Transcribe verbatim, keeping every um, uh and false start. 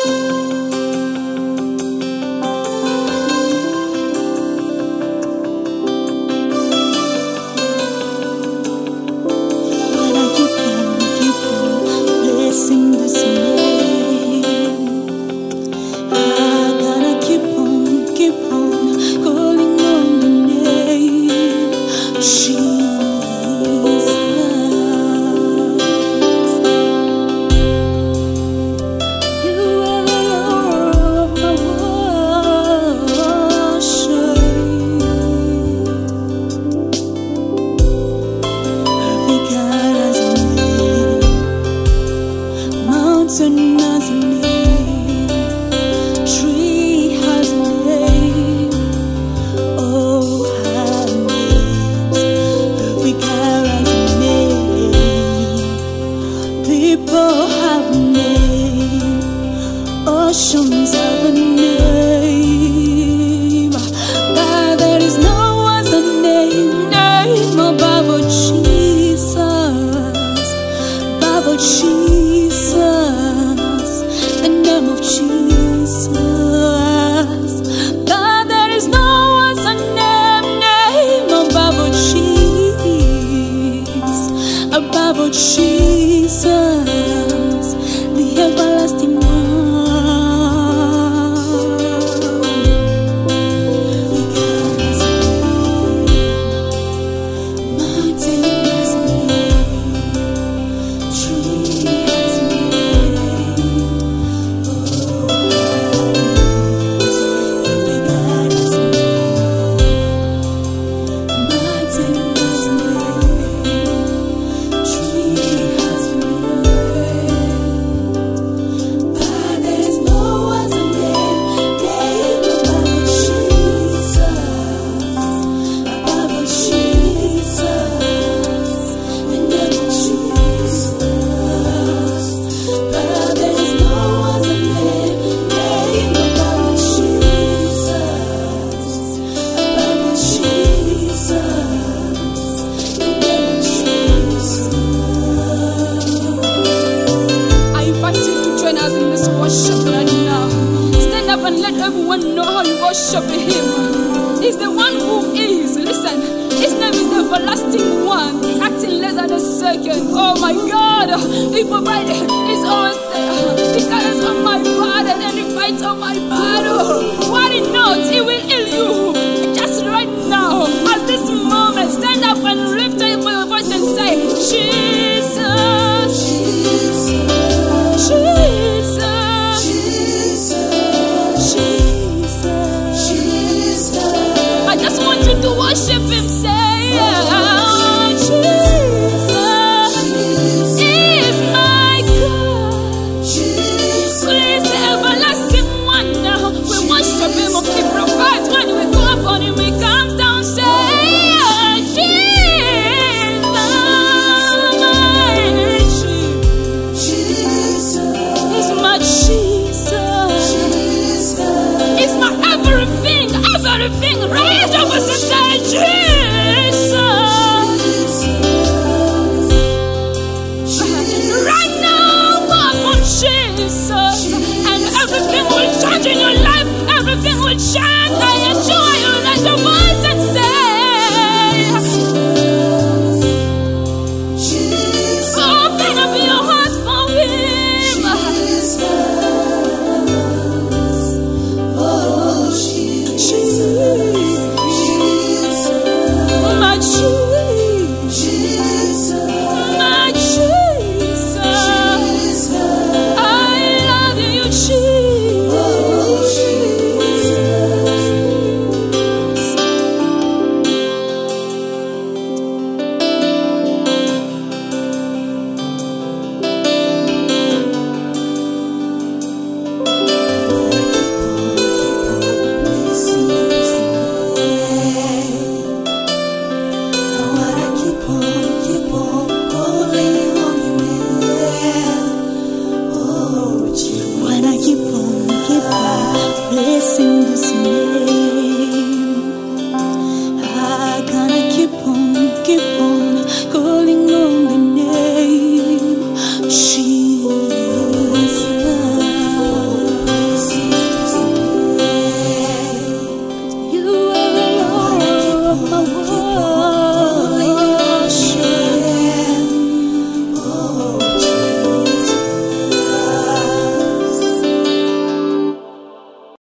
Mountain has a name, tree has a name, oh, have names. Africa has a name, people have a name, oceans have a name, but there is no other name, name above Jesus, above Jesus. The name of Jesus, but there is no other name, name above Jesus, above Jesus, the everlasting one. Because mountain has a name, tree has a name. Everyone know how you worship him. He's the one who is. Listen, his name is the everlasting one. The acting less than a second. Oh my God, he provided. He's always there. He carries on my burden and he fights on my battle. Worry not, he will heal you. Just right now, at this moment, stand up and lift up your voice and say, Jesus, Jesus, Jesus. To worship him, say, oh, Jesus, is my God. Jesus, is the everlasting one. Now we worship him, he provides when we go up on him, we come down, say, oh, Jesus, is my Jesus, is my everything, everything. Raise your voice and say, Jesus. Right now, walk on Jesus, and everything will change in your life. Everything will change.